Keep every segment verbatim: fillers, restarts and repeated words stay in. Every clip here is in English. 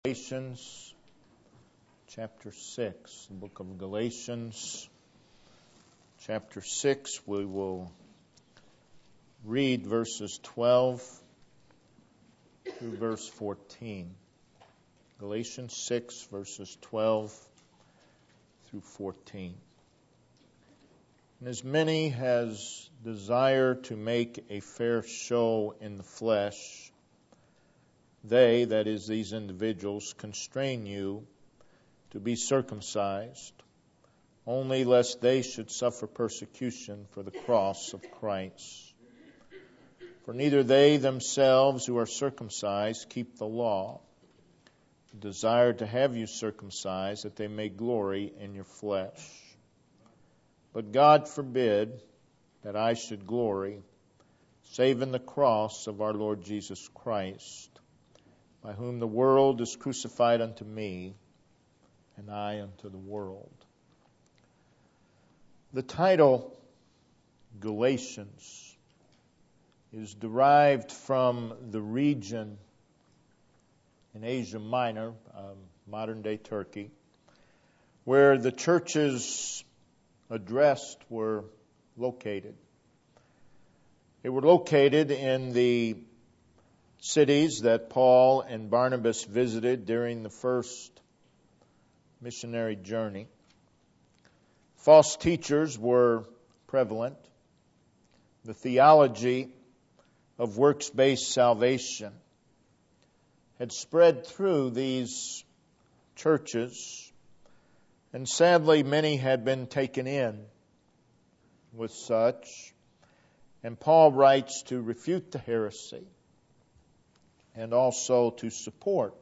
Galatians chapter six, the book of Galatians chapter six. We will read verses twelve through verse fourteen. Galatians six, verses twelve through fourteen. And as many has desire to make a fair show in the flesh, they, that is, these individuals, constrain you to be circumcised, only lest they should suffer persecution for the cross of Christ. For neither they themselves who are circumcised keep the law, but desire to have you circumcised, that they may glory in your flesh. But God forbid that I should glory, save in the cross of our Lord Jesus Christ, by whom the world is crucified unto me, and I unto the world. The title, Galatians, is derived from the region in Asia Minor, um, modern-day Turkey, where the churches addressed were located. They were located in the cities that Paul and Barnabas visited during the first missionary journey. False teachers were prevalent. The theology of works-based salvation had spread through these churches, and sadly many had been taken in with such. And Paul writes to refute the heresy and also to support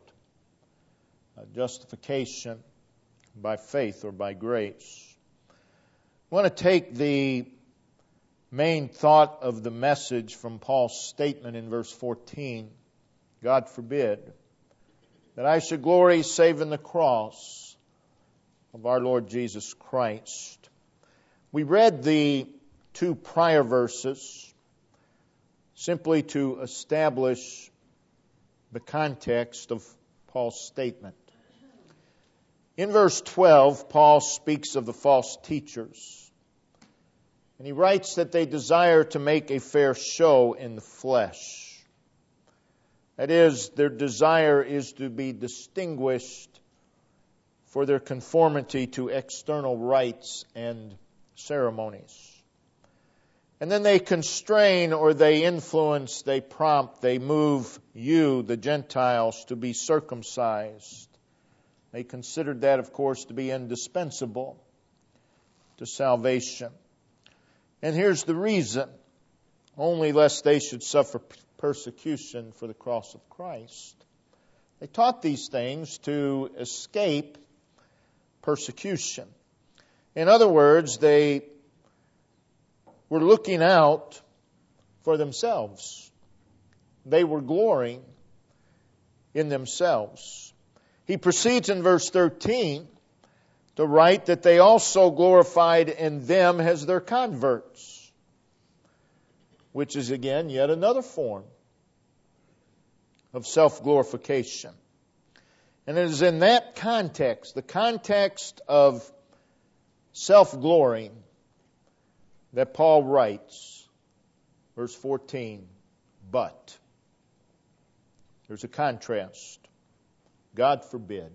justification by faith or by grace. I want to take the main thought of the message from Paul's statement in verse fourteen. God forbid that I should glory save in the cross of our Lord Jesus Christ. We read the two prior verses simply to establish the context of Paul's statement. In verse twelve, Paul speaks of the false teachers. And he writes that they desire to make a fair show in the flesh. That is, their desire is to be distinguished for their conformity to external rites and ceremonies. And then they constrain or they influence, they prompt, they move you, the Gentiles, to be circumcised. They considered that, of course, to be indispensable to salvation. And here's the reason. Only lest they should suffer persecution for the cross of Christ. They taught these things to escape persecution. In other words, they were looking out for themselves. They were glorying in themselves. He proceeds in verse thirteen to write that they also glorified in them as their converts, which is again yet another form of self-glorification. And it is in that context, the context of self-glorying, that Paul writes, verse fourteen, but. There's a contrast. God forbid.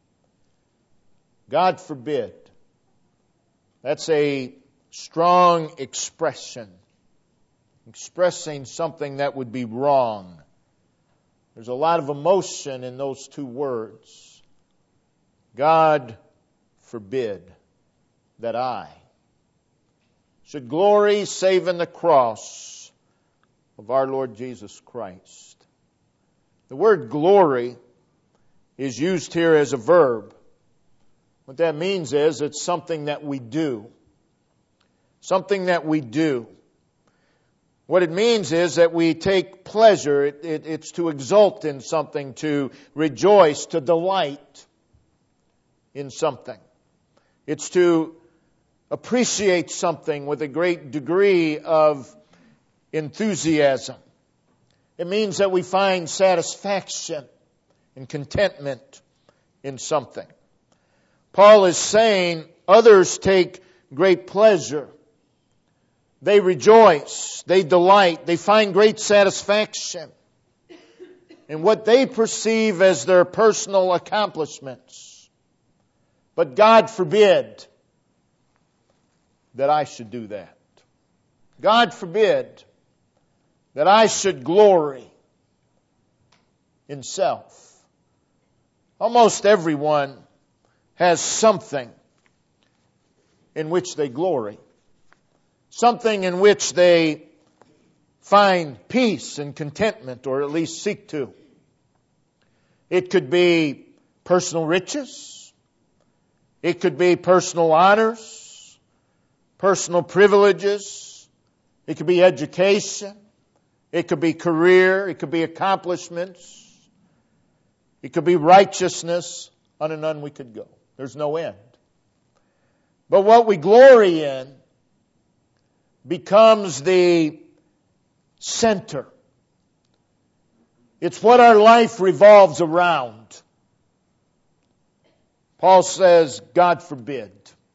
God forbid. That's a strong expression, expressing something that would be wrong. There's a lot of emotion in those two words. God forbid that I should glory save in the cross of our Lord Jesus Christ. The word glory is used here as a verb. What that means is it's something that we do. Something that we do. What it means is that we take pleasure. It, it, it's to exult in something, to rejoice, to delight in something. It's to appreciate something with a great degree of enthusiasm. It means that we find satisfaction and contentment in something. Paul is saying others take great pleasure. They rejoice. They delight. They find great satisfaction in what they perceive as their personal accomplishments. But God forbid that I should do that. God forbid that I should glory in self. Almost everyone has something in which they glory. Something in which they find peace and contentment, or at least seek to. It could be personal riches. It could be personal honors, personal privileges. It could be education. It could be career. It could be accomplishments. It could be righteousness. On and on we could go. There's no end. But what we glory in becomes the center. It's what our life revolves around. Paul says, God forbid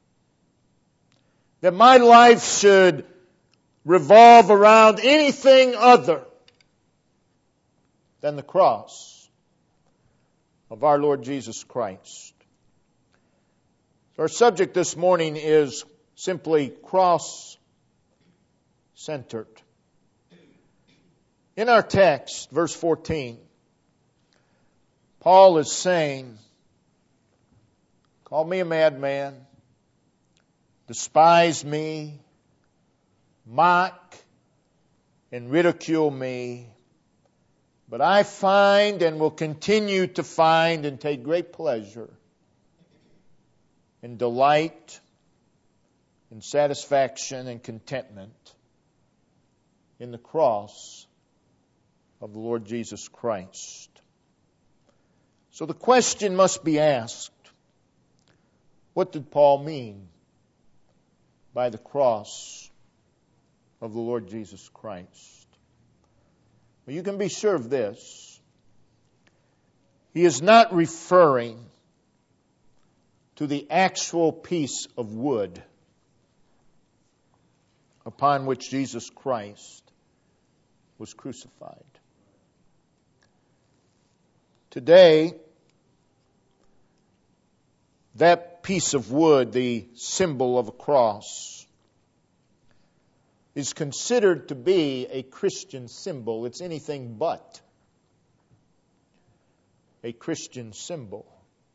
that my life should revolve around anything other than the cross of our Lord Jesus Christ. So our subject this morning is simply cross-centered. In our text, verse fourteen, Paul is saying, call me a madman, despise me, mock and ridicule me, but I find and will continue to find and take great pleasure and delight and satisfaction and contentment in the cross of the Lord Jesus Christ. So the question must be asked, what did Paul mean by the cross of the Lord Jesus Christ? Well, you can be sure of this. He is not referring to the actual piece of wood upon which Jesus Christ was crucified. Today, that piece of wood, the symbol of a cross, is considered to be a Christian symbol. It's anything but a Christian symbol.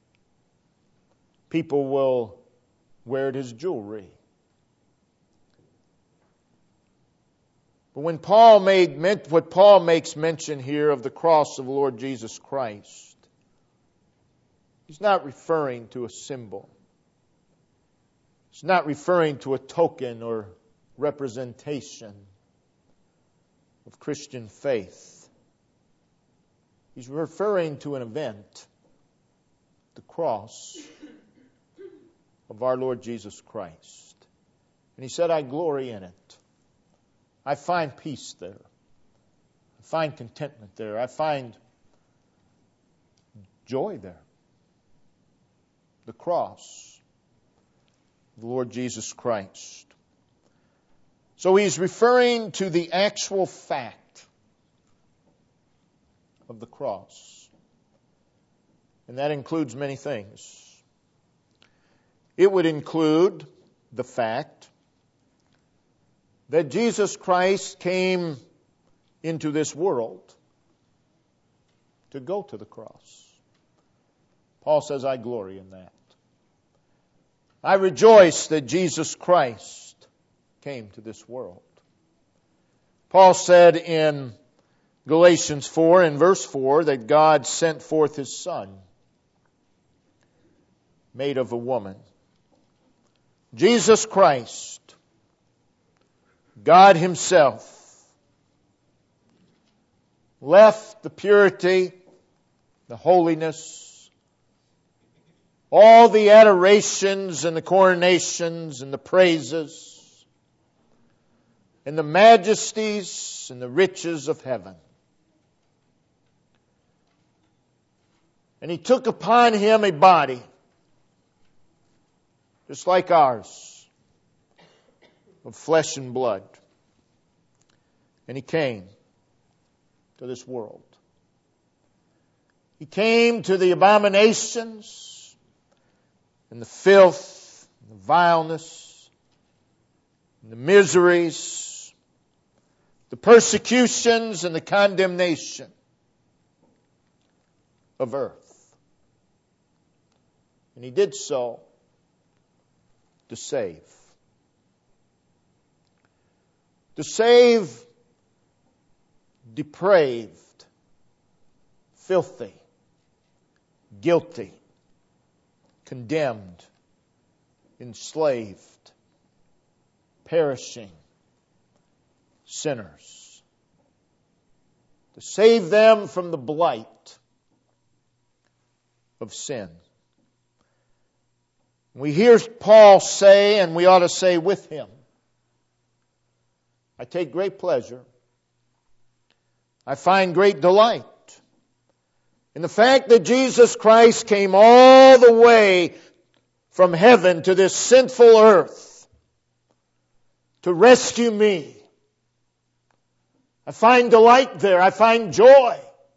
People will wear it as jewelry. But when Paul made what Paul makes mention here of the cross of the Lord Jesus Christ, he's not referring to a symbol. He's not referring to a token or representation of Christian faith. He's referring to an event, the cross of our Lord Jesus Christ. And he said, I glory in it. I find peace there. I find contentment there. I find joy there. The cross of the Lord Jesus Christ. So he's referring to the actual fact of the cross. And that includes many things. It would include the fact that Jesus Christ came into this world to go to the cross. Paul says, I glory in that. I rejoice that Jesus Christ came to this world. Paul said in Galatians four, in verse four, that God sent forth His Son, made of a woman. Jesus Christ, God Himself, left the purity, the holiness, all the adorations and the coronations and the praises and the majesties and the riches of heaven. And He took upon Him a body, just like ours, of flesh and blood. And He came to this world. He came to the abominations and the filth, and the vileness, and the miseries, the persecutions and the condemnation of earth. And He did so to save. To save depraved, filthy, guilty, condemned, enslaved, perishing sinners. To save them from the blight of sin. We hear Paul say, and we ought to say with him, I take great pleasure, I find great delight in the fact that Jesus Christ came all the way from heaven to this sinful earth to rescue me. I find delight there. I find joy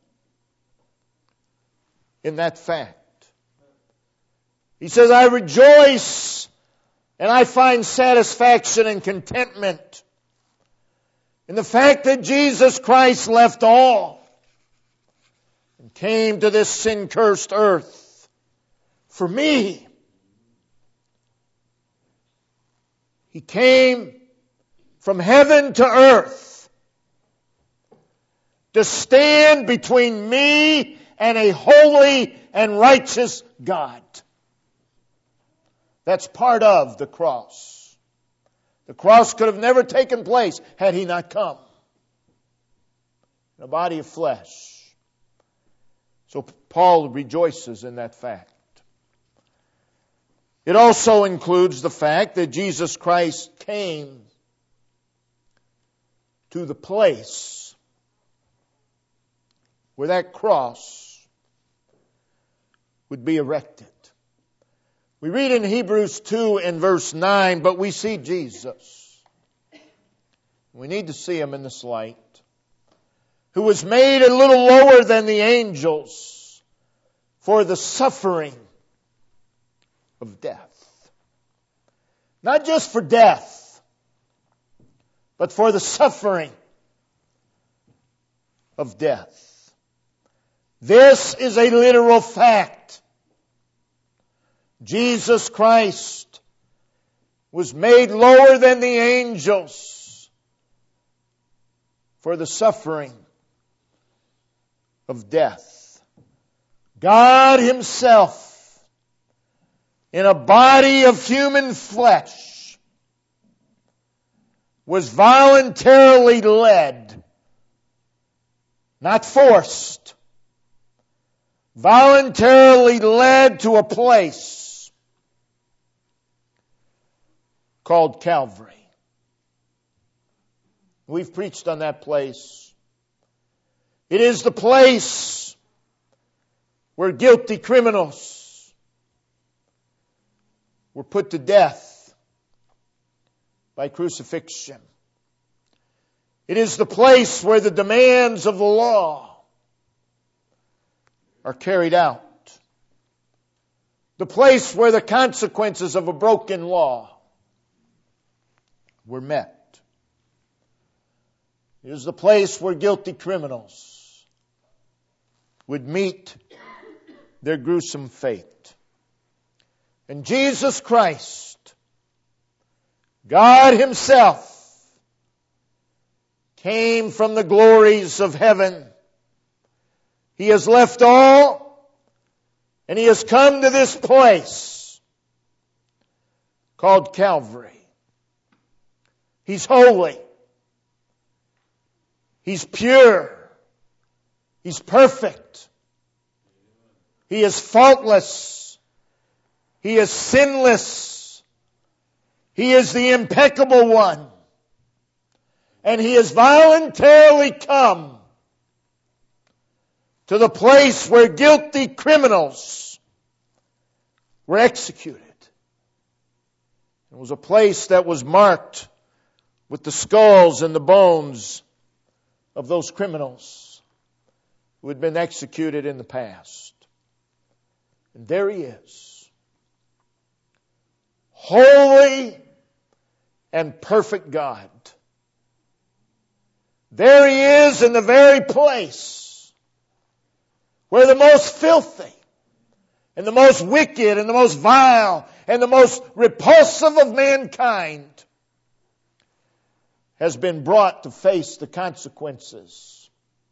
in that fact. He says, I rejoice and I find satisfaction and contentment in the fact that Jesus Christ left all and came to this sin-cursed earth for me. He came from heaven to earth to stand between me and a holy and righteous God. That's part of the cross. The cross could have never taken place had He not come in a body of flesh. So Paul rejoices in that fact. It also includes the fact that Jesus Christ came to the place where that cross would be erected. We read in Hebrews two and verse nine, but we see Jesus. We need to see Him in this light. Who was made a little lower than the angels for the suffering of death. Not just for death, but for the suffering of death. This is a literal fact. Jesus Christ was made lower than the angels for the suffering of death. God Himself, in a body of human flesh, was voluntarily led, not forced, voluntarily led to a place called Calvary. We've preached on that place. It is the place where guilty criminals were put to death by crucifixion. It is the place where the demands of the law are carried out. The place where the consequences of a broken law were met. It is the place where guilty criminals would meet their gruesome fate. And Jesus Christ, God Himself, came from the glories of heaven. He has left all, and He has come to this place called Calvary. He's holy. He's pure. He's perfect. He is faultless. He is sinless. He is the impeccable one. And He has voluntarily come to the place where guilty criminals were executed. It was a place that was marked with the skulls and the bones of those criminals who had been executed in the past. And there he is, holy and perfect God. There he is in the very place where the most filthy and the most wicked and the most vile and the most repulsive of mankind has been brought to face the consequences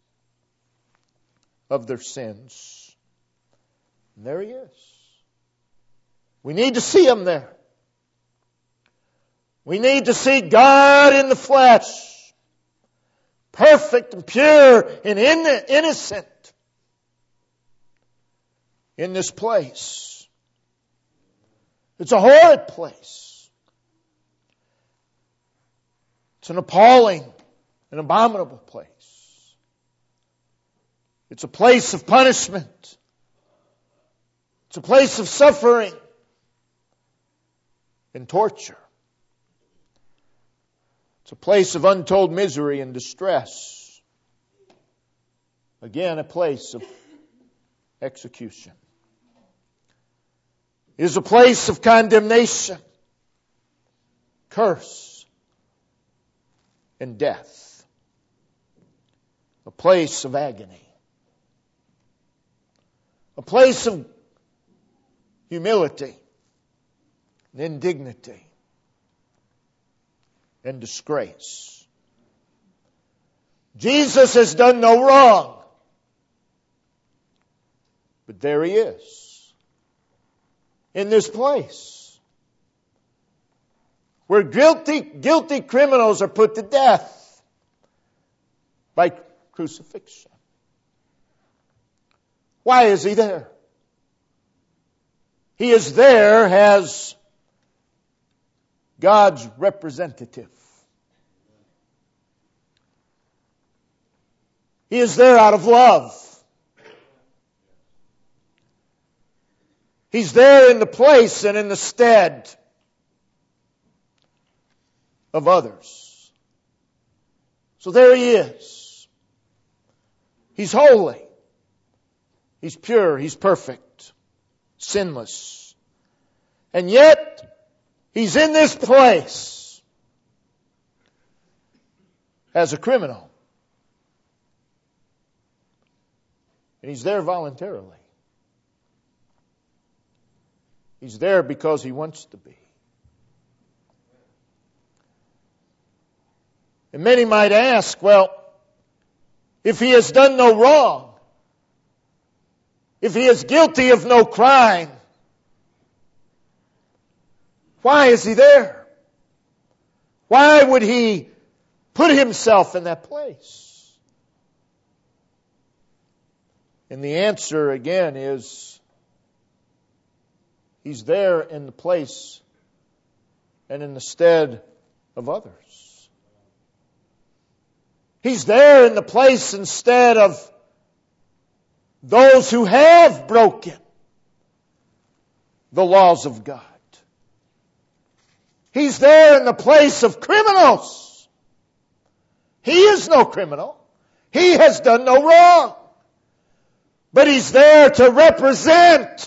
of their sins. And there he is. We need to see him there. We need to see God in the flesh, perfect and pure and innocent in this place. It's a horrid place. It's an appalling and abominable place. It's a place of punishment. It's a place of suffering and torture. It's a place of untold misery and distress. Again, a place of execution. It is a place of condemnation, curse, and death. A place of agony. A place of humility and indignity and disgrace. Jesus has done no wrong. But there he is, in this place, where guilty, guilty criminals are put to death by crucifixion. Why is he there? He is there as God's representative. He is there out of love. He's there in the place and in the stead of others. So there he is. He's holy. He's pure. He's perfect. Sinless. And yet, he's in this place as a criminal. And he's there voluntarily. He's there because he wants to be. And many might ask, well, if he has done no wrong, if he is guilty of no crime, why is he there? Why would he put himself in that place? And the answer again is, he's there in the place and in the stead of others. He's there in the place instead of those who have broken the laws of God. He's there in the place of criminals. He is no criminal. He has done no wrong. But he's there to represent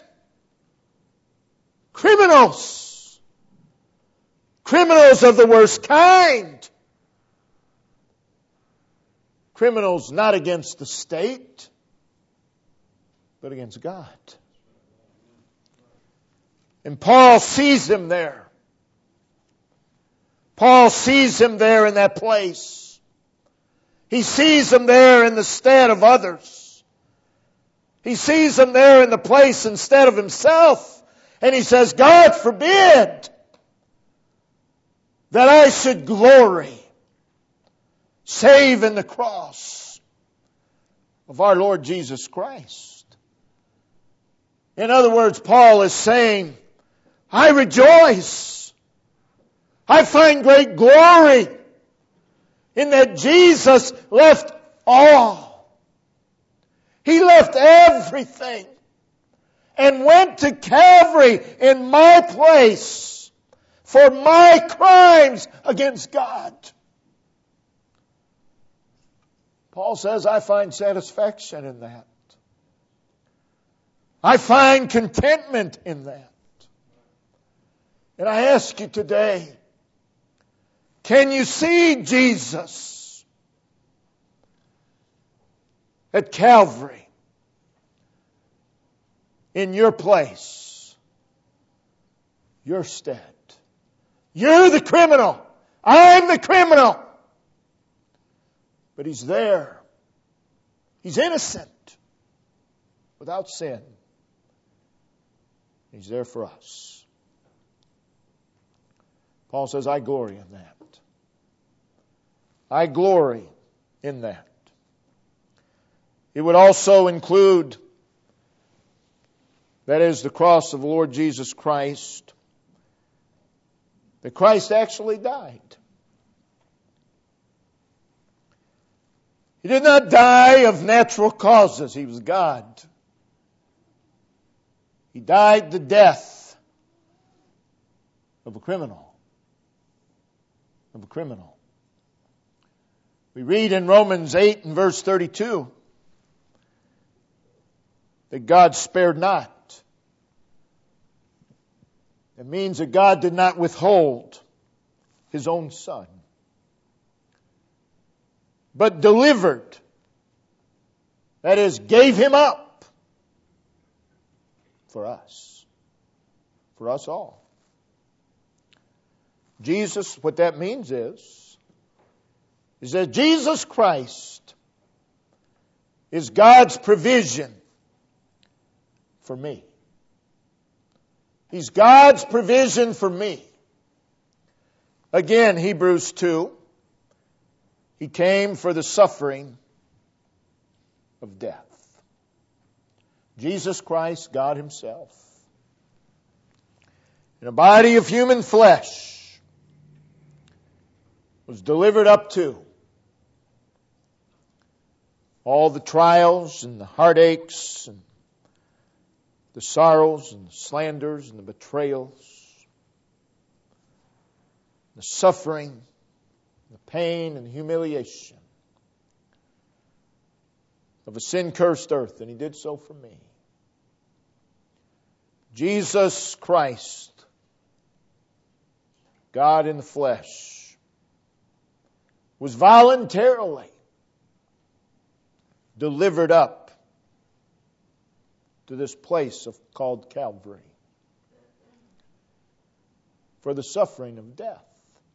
criminals. Criminals of the worst kind. Criminals not against the state, but against God. And Paul sees him there. Paul sees him there in that place. He sees him there in the stead of others. He sees him there in the place instead of himself. And he says, God forbid that I should glory save in the cross of our Lord Jesus Christ. In other words, Paul is saying, I rejoice. I find great glory in that Jesus left all. He left everything and went to Calvary in my place for my crimes against God. Paul says, I find satisfaction in that. I find contentment in that. And I ask you today, can you see Jesus at Calvary in your place, your stead? You're the criminal. I'm the criminal. But He's there. He's innocent, without sin. He's there for us. Paul says, I glory in that. I glory in that. It would also include, that is, the cross of the Lord Jesus Christ, that Christ actually died. He did not die of natural causes. He was God. He died the death of a criminal. Of a criminal. We read in Romans eight and verse thirty-two that God spared not. It means that God did not withhold His own Son, but delivered, that is, gave Him up for us, for us all. Jesus, what that means is, is that Jesus Christ is God's provision for me. He's God's provision for me. Again, Hebrews two, He came for the suffering of death. Jesus Christ, God Himself, in a body of human flesh, was delivered up to all the trials and the heartaches and the sorrows and the slanders and the betrayals, the suffering, the pain and the humiliation of a sin-cursed earth, and He did so for me. Jesus Christ, God in the flesh, was voluntarily delivered up to this place of, called Calvary for the suffering of death.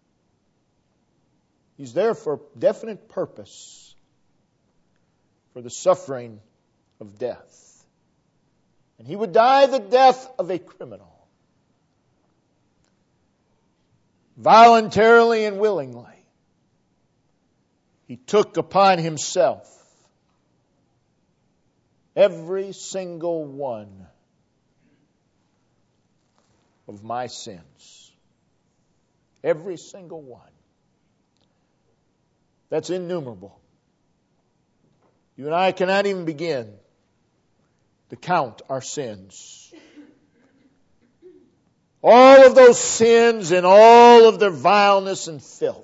He's there for a definite purpose, for the suffering of death. And He would die the death of a criminal, voluntarily and willingly. He took upon Himself every single one of my sins. Every single one. That's innumerable. You and I cannot even begin to count our sins. All of those sins and all of their vileness and filth,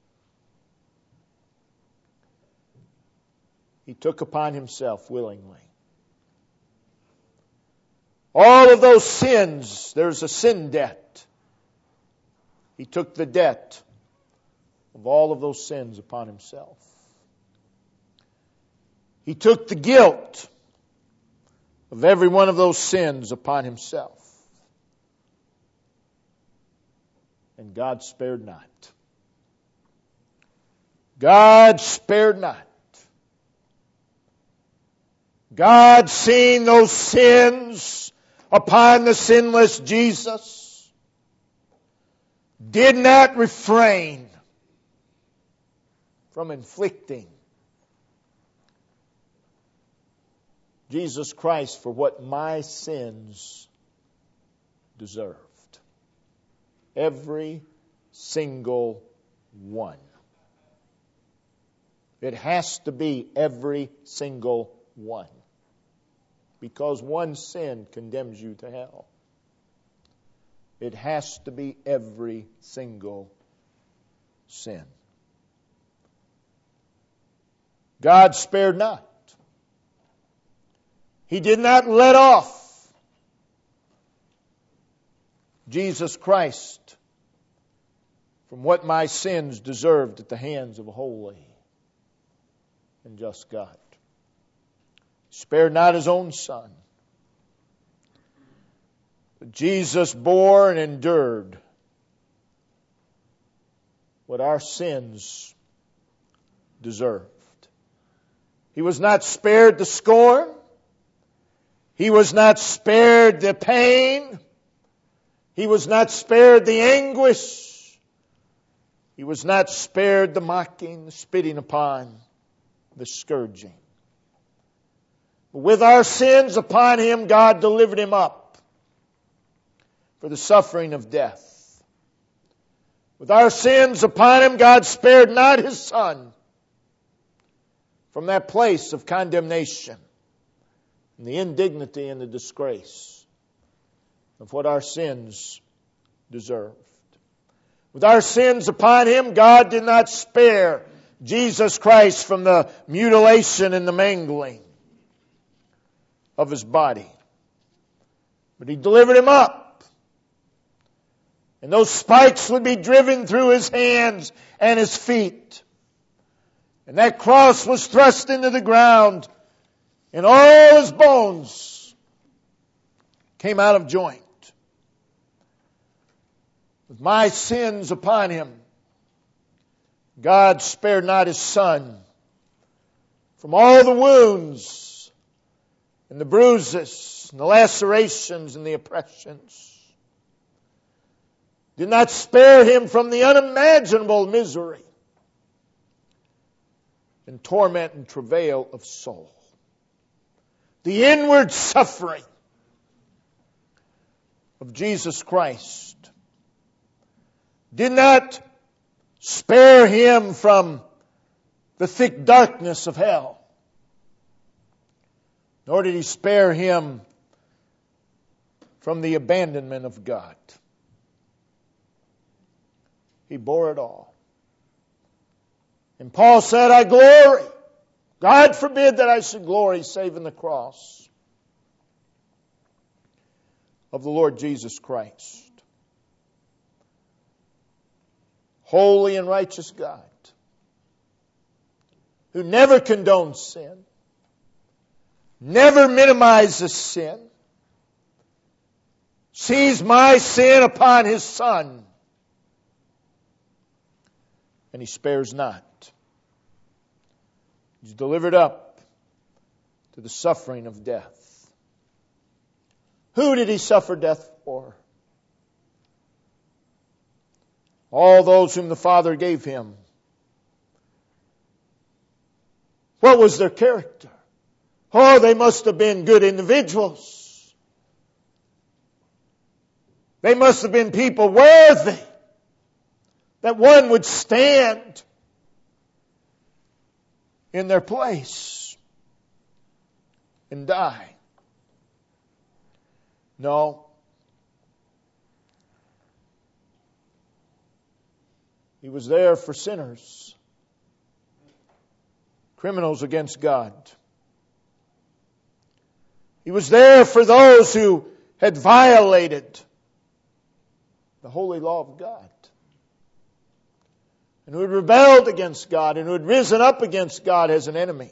He took upon Himself willingly. All of those sins, there's a sin debt. He took the debt of all of those sins upon Himself. He took the guilt of every one of those sins upon Himself. And God spared not. God spared not. God, seeing those sins upon the sinless Jesus, did not refrain from inflicting Jesus Christ for what my sins deserved. Every single one. It has to be every single one. because one sin condemns you to hell. It has to be every single sin. God spared not. He did not let off Jesus Christ from what my sins deserved at the hands of a holy and just God. He spared not His own Son, but Jesus bore and endured what our sins deserved. He was not spared the scorn. He was not spared the pain. He was not spared the anguish. He was not spared the mocking, the spitting upon, the scourging. But with our sins upon Him, God delivered Him up for the suffering of death. With our sins upon Him, God spared not His Son from that place of condemnation and the indignity and the disgrace of what our sins deserved. With our sins upon Him, God did not spare Jesus Christ from the mutilation and the mangling of His body, but He delivered Him up. And those spikes would be driven through His hands and His feet. And that cross was thrust into the ground, and all His bones came out of joint. With my sins upon Him, God spared not His Son from all the wounds and the bruises and the lacerations and the oppressions. Did not spare Him from the unimaginable misery and torment and travail of soul. The inward suffering of Jesus Christ did not spare Him from the thick darkness of hell, nor did He spare Him from the abandonment of God. He bore it all. And Paul said, I glory. God forbid that I should glory save in the cross of the Lord Jesus Christ. Holy and righteous God, who never condones sin, never minimizes sin, sees my sin upon His Son, and He spares not. He's delivered up to the suffering of death. Who did He suffer death for? All those whom the Father gave Him. What was their character? Oh, they must have been good individuals. They must have been people worthy that one would stand in their place and die. No. He was there for sinners, criminals against God. He was there for those who had violated the holy law of God, and who had rebelled against God, and who had risen up against God as an enemy.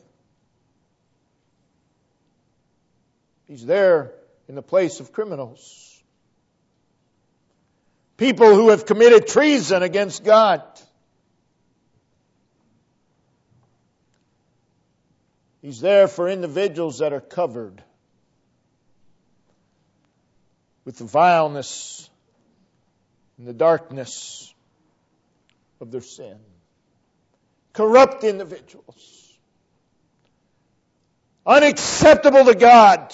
He's there in the place of criminals. People who have committed treason against God. He's there for individuals that are covered with the vileness and the darkness of their sin. Corrupt individuals. Unacceptable to God.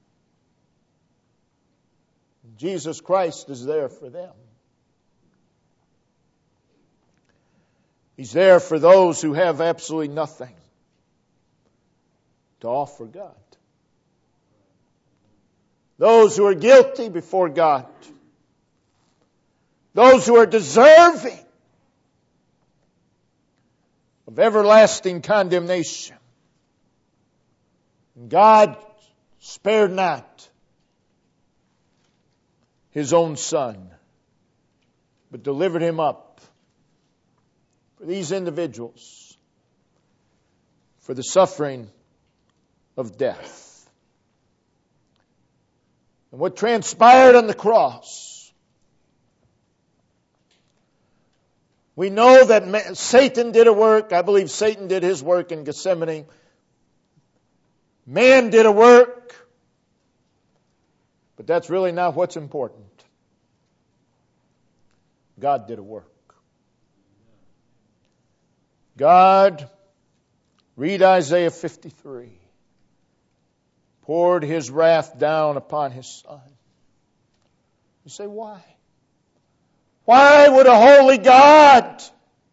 Jesus Christ is there for them. He's there for those who have absolutely nothing to offer God. those who are guilty before God, those who are deserving of everlasting condemnation. And God spared not His own Son, but delivered Him up for these individuals, for the suffering of death. And what transpired on the cross, we know that Satan did a work. I believe Satan did his work in Gethsemane. Man did a work. But that's really not what's important. God did a work. God, read Isaiah fifty-three, poured His wrath down upon His Son. You say, why? Why would a holy God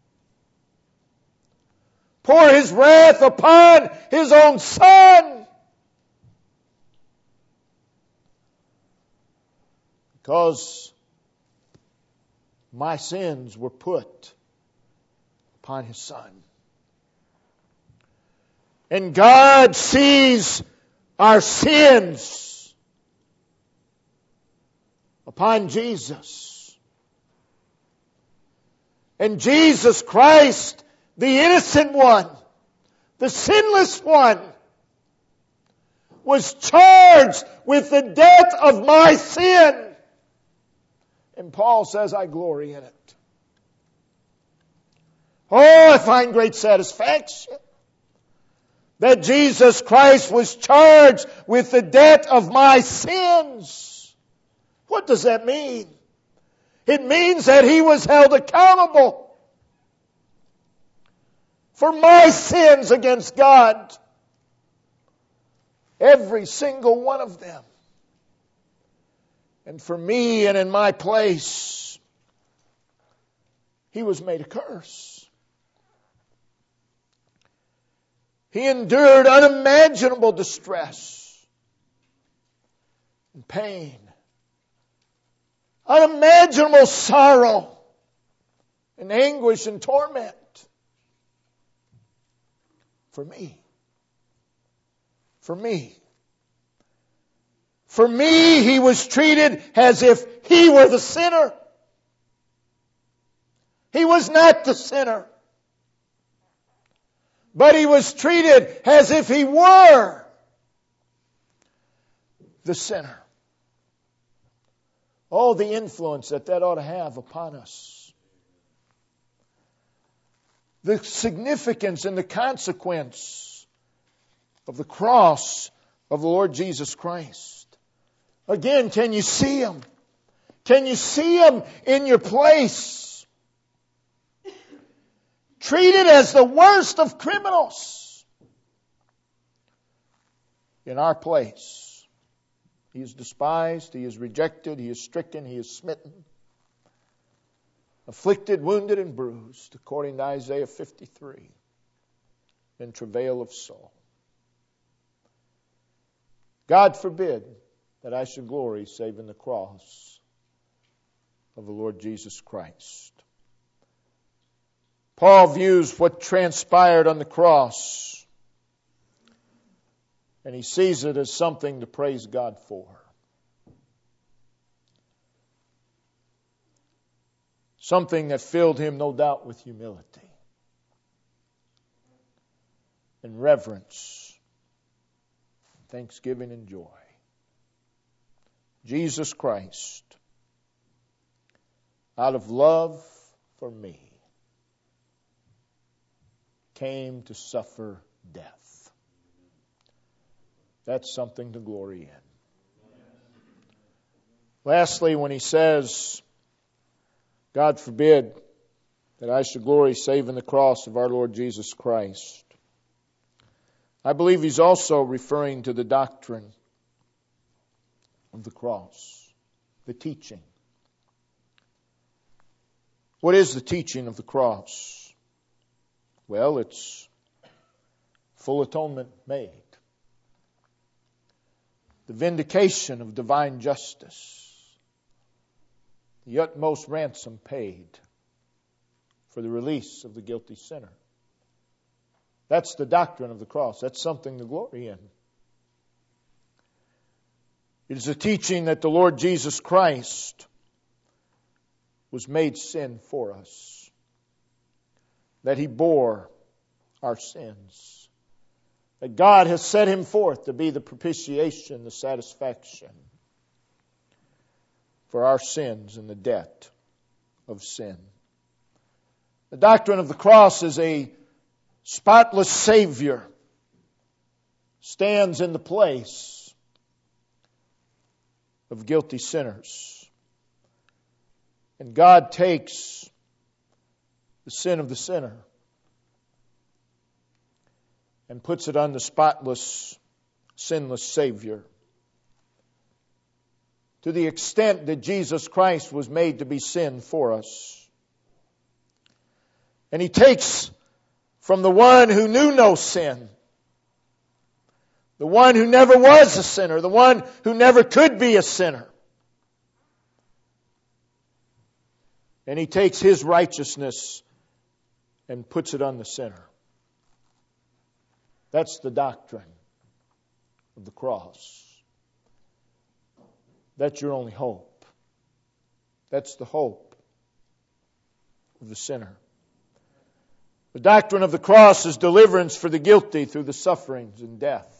pour His wrath upon His own Son? Because my sins were put upon His Son. And God sees our sins upon Jesus. And Jesus Christ, the innocent one, the sinless one, was charged with the debt of my sin. And Paul says, I glory in it. Oh, I find great satisfaction that Jesus Christ was charged with the debt of my sins. What does that mean? It means that He was held accountable for my sins against God. Every single one of them. And for me and in my place, He was made a curse. He endured unimaginable distress and pain. Unimaginable sorrow and anguish and torment for me. For me. For me, He was treated as if He were the sinner. He was not the sinner. But He was treated as if He were the sinner. Oh, the influence that that ought to have upon us. The significance and the consequence of the cross of the Lord Jesus Christ. Again, can you see Him? Can you see Him in your place? Treated as the worst of criminals in our place. He is despised, He is rejected, He is stricken, He is smitten, afflicted, wounded, and bruised, according to Isaiah fifty-three, in travail of soul. God forbid that I should glory save in the cross of the Lord Jesus Christ. Paul views what transpired on the cross, and he sees it as something to praise God for. Something that filled him, no doubt, with humility and reverence, thanksgiving and joy. Jesus Christ, out of love for me, came to suffer death. That's something to glory in. Lastly, when he says, God forbid that I should glory save in the cross of our Lord Jesus Christ, I believe he's also referring to the doctrine of the cross, the teaching. What is the teaching of the cross? Well, it's full atonement made. the vindication of divine justice, the utmost ransom paid for the release of the guilty sinner. That's the doctrine of the cross. That's something to glory in. It is a teaching that the Lord Jesus Christ was made sin for us, that He bore our sins, that God has set Him forth to be the propitiation, the satisfaction for our sins and the debt of sin. The doctrine of the cross is a spotless Savior stands in the place of guilty sinners. And God takes the sin of the sinner and puts it on the spotless, sinless Savior. To the extent that Jesus Christ was made to be sin for us. And He takes from the one who knew no sin, the one who never was a sinner, the one who never could be a sinner, and He takes His righteousness and puts it on the sinner. That's the doctrine of the cross. That's your only hope. That's the hope of the sinner. The doctrine of the cross is deliverance for the guilty through the sufferings and death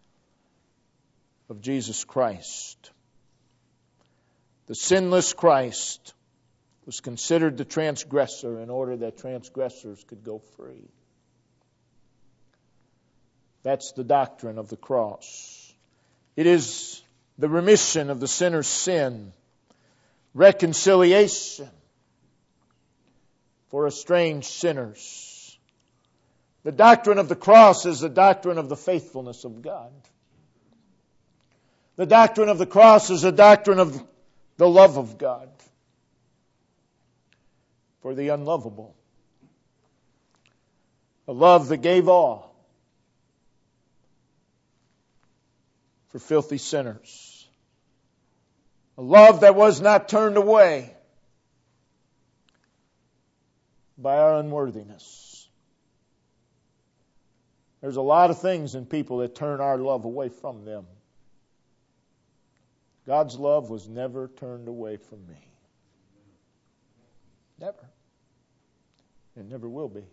of Jesus Christ. The sinless Christ was considered the transgressor in order that transgressors could go free. That's the doctrine of the cross. It is the remission of the sinner's sin, reconciliation for estranged sinners. The doctrine of the cross is the doctrine of the faithfulness of God. The doctrine of the cross is the doctrine of the love of God for the unlovable. A love that gave all for filthy sinners. A love that was not turned away by our unworthiness. There's a lot of things in people that turn our love away from them. God's love was never turned away from me. Never. It never will be.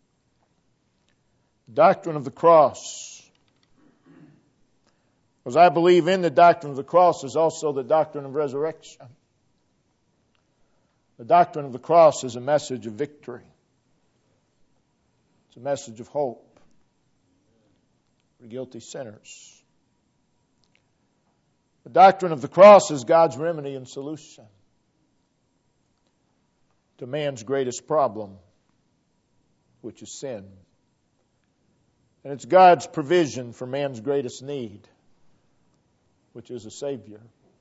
The doctrine of the cross. Because I believe in the doctrine of the cross is also the doctrine of resurrection. The doctrine of the cross is a message of victory. It's a message of hope for guilty sinners. The doctrine of the cross is God's remedy and solution to man's greatest problem, which is sin. And it's God's provision for man's greatest need, which is a Savior.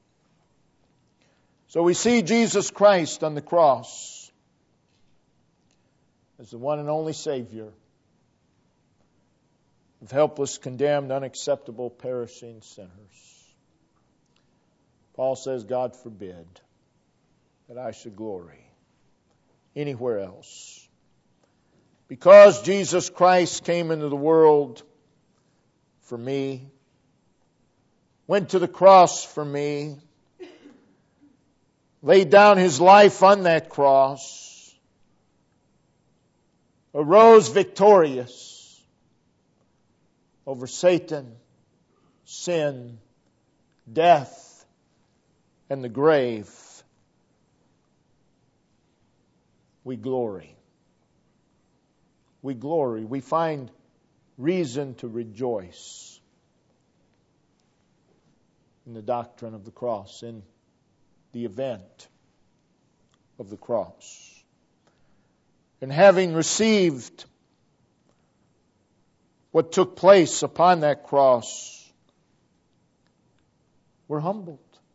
So we see Jesus Christ on the cross as the one and only Savior of helpless, condemned, unacceptable, perishing sinners. Paul says, God forbid that I should glory anywhere else. Because Jesus Christ came into the world for me, went to the cross for me, laid down His life on that cross, arose victorious over Satan, sin, death, and the grave. We glory. We glory. We find reason to rejoice in the doctrine of the cross, in the event of the cross. And having received what took place upon that cross, we're humbled.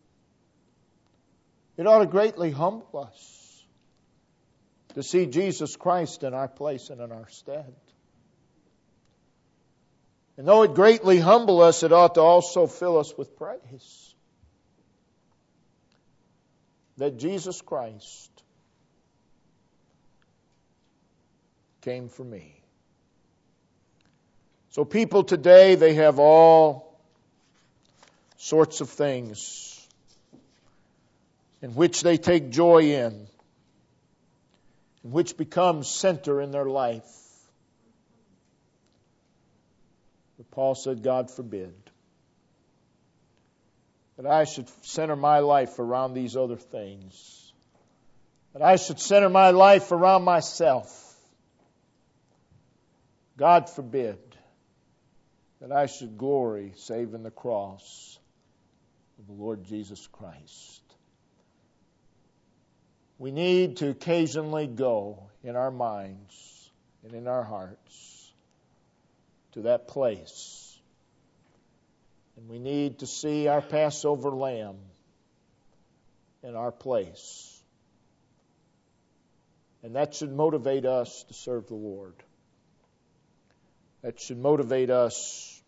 It ought to greatly humble us to see Jesus Christ in our place and in our stead. And though it greatly humble us, it ought to also fill us with praise. That Jesus Christ came for me. So people today, they have all sorts of things in which they take joy in, in which becomes center in their life. But Paul said, God forbid that I should center my life around these other things, that I should center my life around myself. God forbid that I should glory save in the cross of the Lord Jesus Christ. We need to occasionally go in our minds and in our hearts to that place. And we need to see our Passover lamb in our place. And that should motivate us to serve the Lord. That should motivate us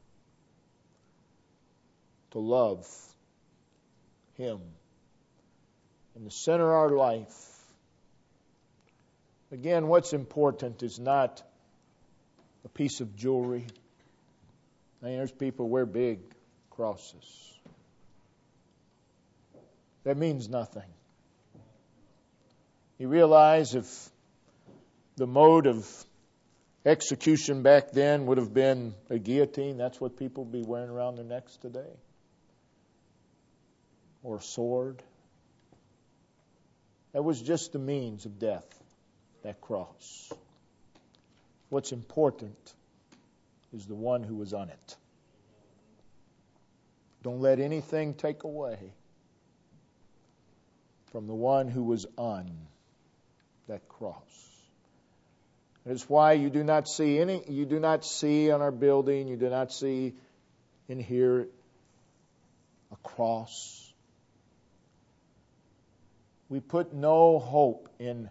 to love Him and to center our life. Again, what's important is not a piece of jewelry. I mean, there's people who wear big crosses. That means nothing. You realize if the mode of execution back then would have been a guillotine, that's what people would be wearing around their necks today. Or a sword. That was just the means of death, that cross. What's important is the one who was on it. Don't let anything take away from the one who was on that cross. That's why you do not see any, you do not see on our building, you do not see in here a cross. We put no hope in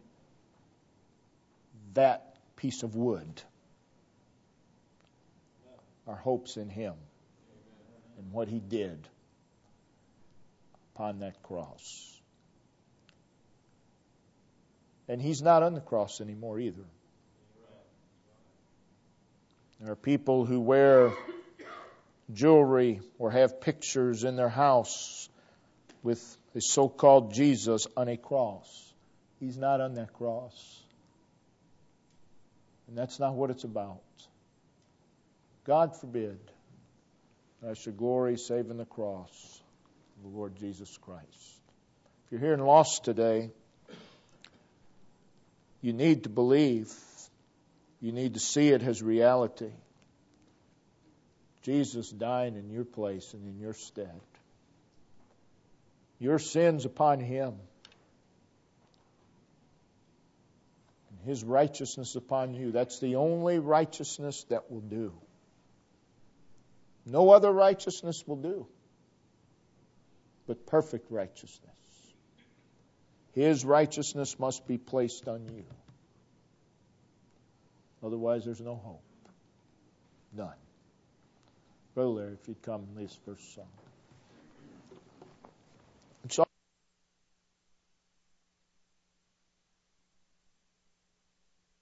that piece of wood. Our hope's in Him and what He did upon that cross. And He's not on the cross anymore either. There are people who wear jewelry or have pictures in their house with a so-called Jesus on a cross. He's not on that cross. And that's not what it's about. God forbid that I should glory save in the cross of the Lord Jesus Christ. If you're here and lost today, you need to believe. You need to see it as reality. Jesus died in your place and in your stead. Your sins upon Him. And His righteousness upon you. That's the only righteousness that will do. No other righteousness will do. But perfect righteousness. His righteousness must be placed on you. Otherwise, there's no hope. None. Brother Larry, if you'd come and lead us first song.